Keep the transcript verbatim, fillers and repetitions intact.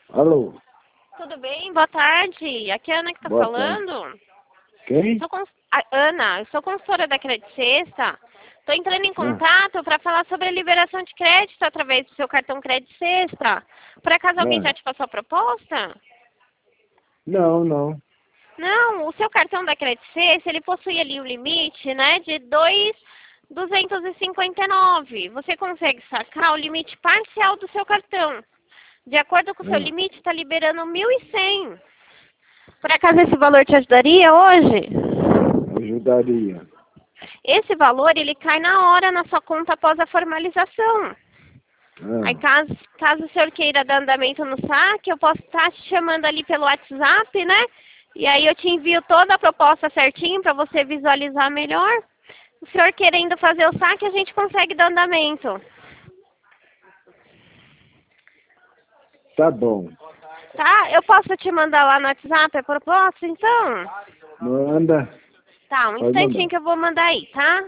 Alô? Tudo bem? Boa tarde. Aqui é a Ana que está Boa falando. tarde. Quem? Sou cons... a Ana, eu sou consultora da Credit Sexta. Estou entrando em Ah, contato para falar sobre a liberação de crédito através do seu cartão Credit Sexta. Por acaso alguém ah. já te passou a proposta? Não, não. Não, o seu cartão da Credit Sexta, ele possui ali um limite, né, de dois mil duzentos e cinquenta e nove. Você consegue sacar o limite parcial do seu cartão. De acordo com o seu Ah, limite, está liberando mil e cem. Por acaso esse valor te ajudaria hoje? ajudaria. Esse valor, ele cai na hora na sua conta após a formalização. Aí, Ah, caso, caso o senhor queira dar andamento no saque, eu posso estar te chamando ali pelo WhatsApp, né? E aí eu te envio toda a proposta certinho para você visualizar melhor. O senhor querendo fazer o saque, a gente consegue dar andamento. tá bom. Tá? Eu posso te mandar lá no WhatsApp a proposta, então? Manda. Tá, um Pode mandar. instantinho que eu vou mandar aí, tá?